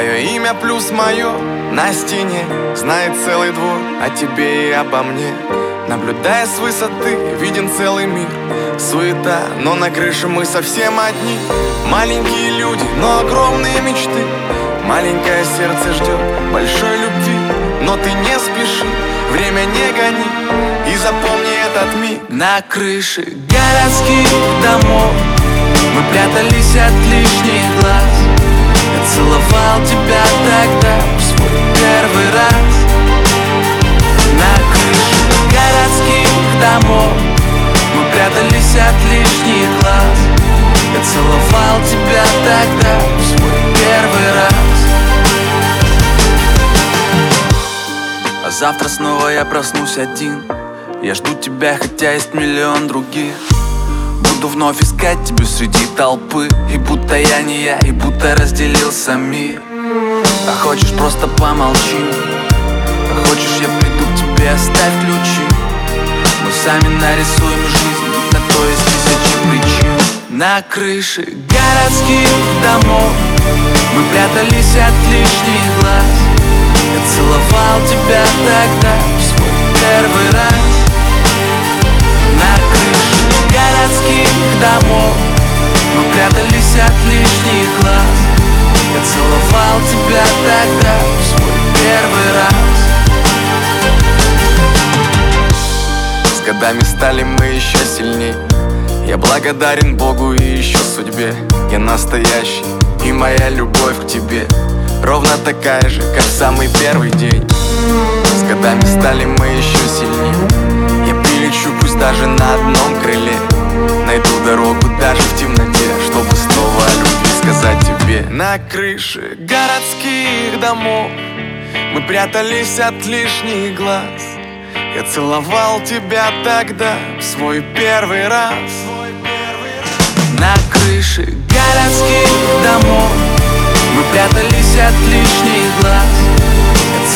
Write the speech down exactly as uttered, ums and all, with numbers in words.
Твое имя плюс мое на стене знает целый двор о тебе и обо мне. Наблюдая с высоты, виден целый мир. Суета, но на крыше мы совсем одни. Маленькие люди, но огромные мечты. Маленькое сердце ждет большой любви. Но ты не спеши, время не гони. И запомни этот миг. На крыше городских домов мы прятались от лишних глаз. Я целовал тебя тогда в свой первый раз. На крыше городских домов мы прятались от лишних глаз. Я целовал тебя тогда в свой первый раз. А завтра снова я проснусь один. Я жду тебя, хотя есть миллион других. Буду вновь искать тебя среди толпы. И будто я не я, и будто разделился мир. А хочешь, просто помолчи. А хочешь, я приду к тебе, оставь ключи. Мы сами нарисуем жизнь, на то есть тысячи причин. На крыше городских домов мы прятались от лишних глаз. Я целовал тебя тогда в свой первый раз. На крыше городских домов мы прятались от лишних глаз. Я целовал тебя тогда в свой первый раз. С годами стали мы еще сильней. Я благодарен Богу и еще судьбе. Я настоящий, и моя любовь к тебе ровно такая же, как в самый первый день. С годами стали мы еще сильнее. Я прилечу, пусть даже на одном крыле. Найду дорогу даже в темноте, чтобы снова о любви сказать тебе. На крыше городских домов мы прятались от лишних глаз. Я целовал тебя тогда в свой первый раз. На крыше городских домов мы прятались от лишних глаз. Я